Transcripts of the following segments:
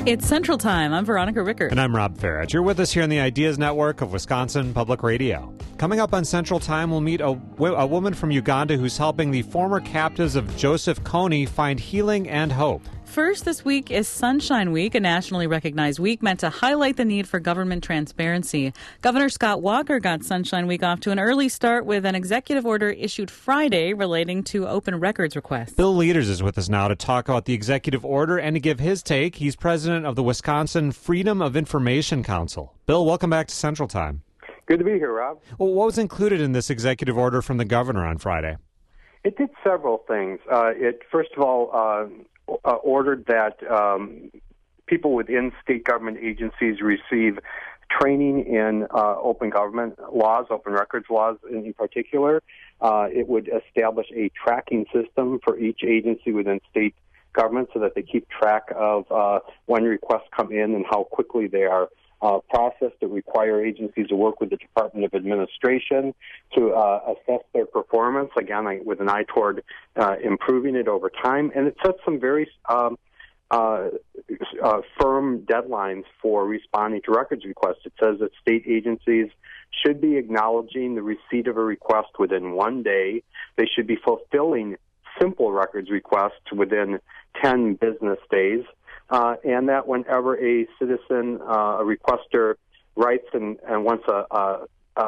It's Central Time. I'm Veronica Rickert. And I'm Rob Farrett. You're with us here on the Ideas Network of Wisconsin Public Radio. Coming up on Central Time, we'll meet a woman from Uganda who's helping the former captives of Joseph Kony find healing and hope. First this week is Sunshine Week, a nationally recognized week meant to highlight the need for government transparency. Governor Scott Walker got Sunshine Week off to an early start with an executive order issued Friday relating to open records requests. Bill Leaders is with us now to talk about the executive order and to give his take. He's president of the Wisconsin Freedom of Information Council. Bill, welcome back to Central Time. Good to be here, Rob. Well, what was included in this executive order from the governor on Friday? It did several things. It, first of all, ordered that people within state government agencies receive training in open government laws, open records laws in particular. It would establish a tracking system for each agency within state government so that they keep track of when requests come in and how quickly they are processed. It require agencies to work with the Department of Administration to assess their performance, again, with an eye toward improving it over time. And it sets some very firm deadlines for responding to records requests. It says that state agencies should be acknowledging the receipt of a request within 1 day. They should be fulfilling simple records requests within 10 business days. And that whenever a citizen, a requester, writes and wants a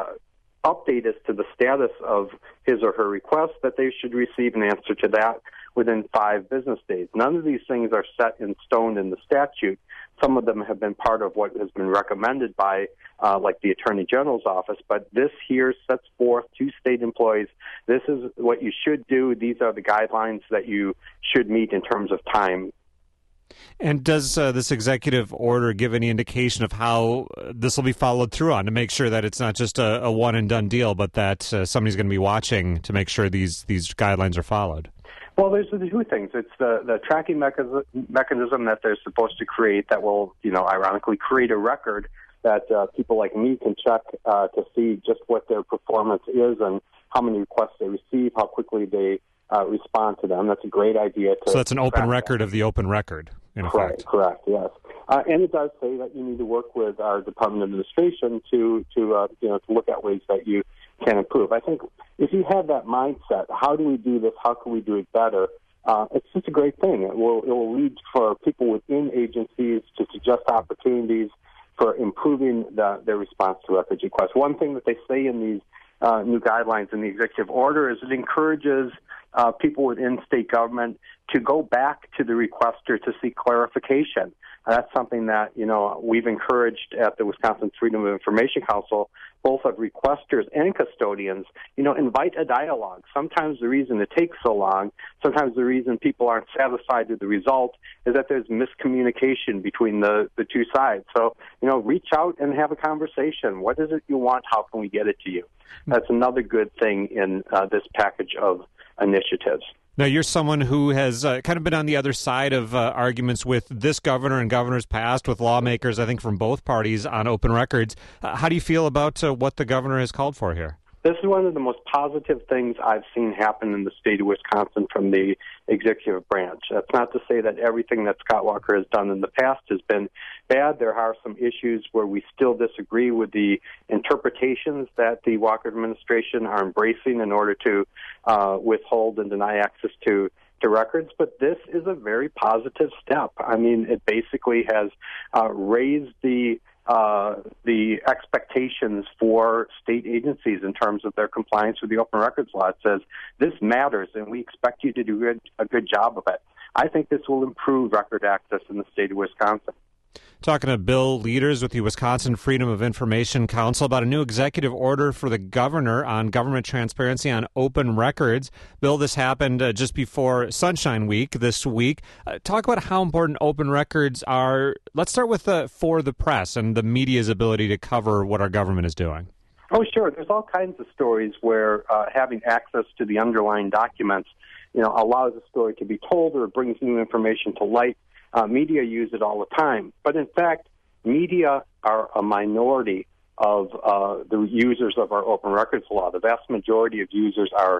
update as to the status of his or her request, that they should receive an answer to that within 5 business days. None of these things are set in stone in the statute. Some of them have been part of what has been recommended by, like the Attorney General's office, but this here sets forth to state employees, this is what you should do, these are the guidelines that you should meet in terms of time. And does this executive order give any indication of how this will be followed through on to make sure that it's not just a one-and-done deal, but that somebody's going to be watching to make sure these guidelines are followed? Well, there's the two things. It's the tracking mechanism that they're supposed to create that will, ironically create a record that people like me can check to see just what their performance is and how many requests they receive, how quickly they respond to them. That's a great idea. So that's an open record of the open record, in effect. Correct, yes. And it does say that you need to work with our Department of Administration to look at ways that you can improve. I think if you have that mindset, how do we do this? How can we do it better? It's just a great thing. It will lead for people within agencies to suggest opportunities for improving their response to records requests. One thing that they say in these new guidelines in the executive order is it encourages people within state government to go back to the requester to seek clarification. That's something that, we've encouraged at the Wisconsin Freedom of Information Council, both of requesters and custodians, invite a dialogue. Sometimes the reason it takes so long, sometimes the reason people aren't satisfied with the result is that there's miscommunication between the two sides. So, reach out and have a conversation. What is it you want? How can we get it to you? That's another good thing in this package of initiatives. Now, you're someone who has kind of been on the other side of arguments with this governor and governors past, with lawmakers, I think, from both parties on open records. How do you feel about what the governor has called for here? This is one of the most positive things I've seen happen in the state of Wisconsin from the executive branch. That's not to say that everything that Scott Walker has done in the past has been bad. There are some issues where we still disagree with the interpretations that the Walker administration are embracing in order to withhold and deny access to records, but this is a very positive step. I mean, it basically has raised the expectations for state agencies in terms of their compliance with the open records law. It says this matters, and we expect you to do a good job of it. I think this will improve record access in the state of Wisconsin. Talking to Bill Leaders with the Wisconsin Freedom of Information Council about a new executive order for the governor on government transparency on open records. Bill, this happened just before Sunshine Week this week. Talk about how important open records are. Let's start with for the press and the media's ability to cover what our government is doing. Oh, sure. There's all kinds of stories where having access to the underlying documents, allows a story to be told or brings new information to light. Media use it all the time. But in fact, media are a minority of the users of our open records law. The vast majority of users are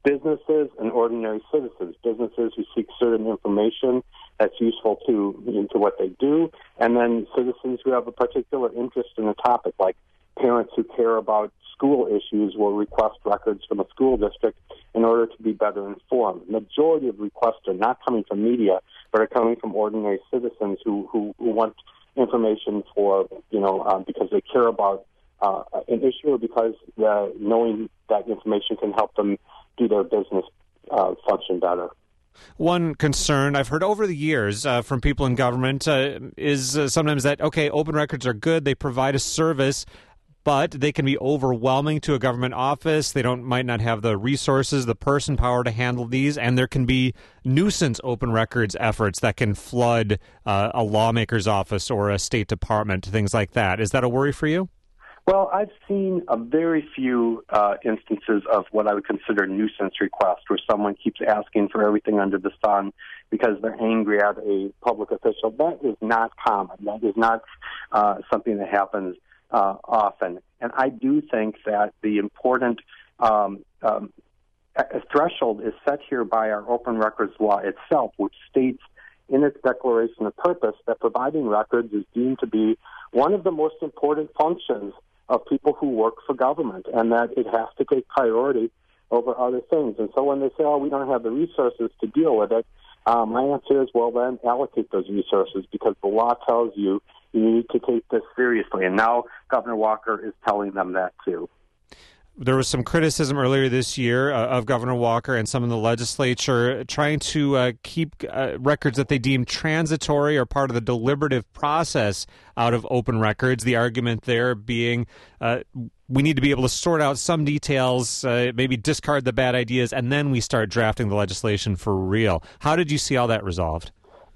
businesses and ordinary citizens, businesses who seek certain information that's useful to what they do, and then citizens who have a particular interest in a topic, like parents who care about school issues will request records from a school district in order to be better informed. The majority of requests are not coming from media, but are coming from ordinary citizens who want information for, because they care about an issue, or because knowing that information can help them do their business function better. One concern I've heard over the years from people in government is sometimes that, okay, open records are good, they provide a service, but they can be overwhelming to a government office. They might not have the resources, the person power to handle these, and there can be nuisance open records efforts that can flood a lawmaker's office or a State Department, things like that. Is that a worry for you? Well, I've seen a very few instances of what I would consider nuisance requests, where someone keeps asking for everything under the sun because they're angry at a public official. That is not common. That is not something that happens often. And I do think that the important threshold is set here by our open records law itself, which states in its declaration of purpose that providing records is deemed to be one of the most important functions of people who work for government, and that it has to take priority over other things. And so when they say, we don't have the resources to deal with it, my answer is, well, then allocate those resources, because the law tells you need to take this seriously. And now Governor Walker is telling them that too. There was some criticism earlier this year of Governor Walker and some in the legislature trying to keep records that they deem transitory or part of the deliberative process out of open records. The argument there being we need to be able to sort out some details, maybe discard the bad ideas, and then we start drafting the legislation for real. How did you see all that resolved?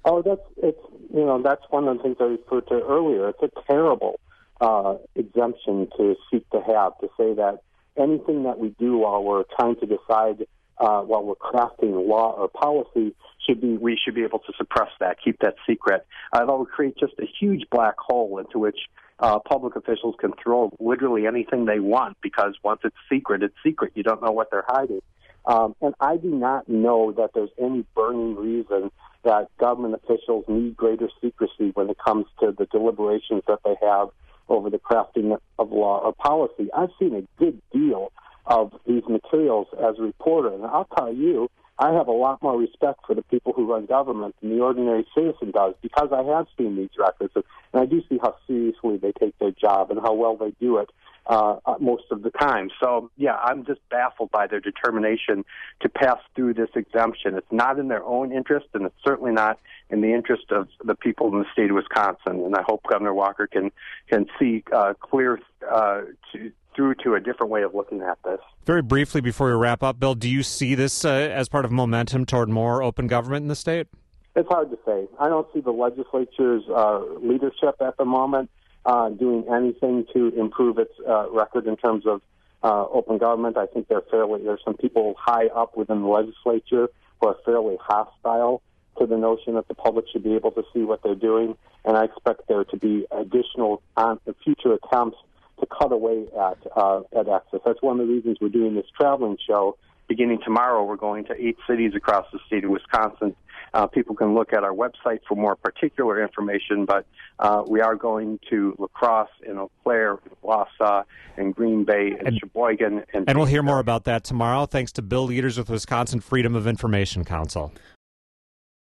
That's one of the things I referred to earlier. It's a terrible exemption to seek to have, to say that anything that we do while we're trying to decide, while we're crafting law or policy, we should be able to suppress that, keep that secret. That would create just a huge black hole into which public officials can throw literally anything they want, because once it's secret, it's secret. You don't know what they're hiding. And I do not know that there's any burning reason that government officials need greater secrecy when it comes to the deliberations that they have over the crafting of law or policy. I've seen a good deal of these materials as a reporter, and I'll tell you, I have a lot more respect for the people who run government than the ordinary citizen does, because I have seen these records, and I do see how seriously they take their job and how well they do it most of the time. So, yeah, I'm just baffled by their determination to pass through this exemption. It's not in their own interest, and it's certainly not in the interest of the people in the state of Wisconsin. And I hope Governor Walker can see clear through to a different way of looking at this. Very briefly before we wrap up, Bill, do you see this as part of momentum toward more open government in the state? It's hard to say. I don't see the legislature's leadership at the moment doing anything to improve its record in terms of open government. I think there's some people high up within the legislature who are fairly hostile to the notion that the public should be able to see what they're doing, and I expect there to be additional future attempts to cut away at access. That's one of the reasons we're doing this traveling show. Beginning tomorrow, we're going to 8 cities across the state of Wisconsin. People can look at our website for more particular information, but we are going to La Crosse and Eau Claire, and Wausau, and Green Bay, and Sheboygan. And we'll hear more about that tomorrow, thanks to Bill Lieders with Wisconsin Freedom of Information Council.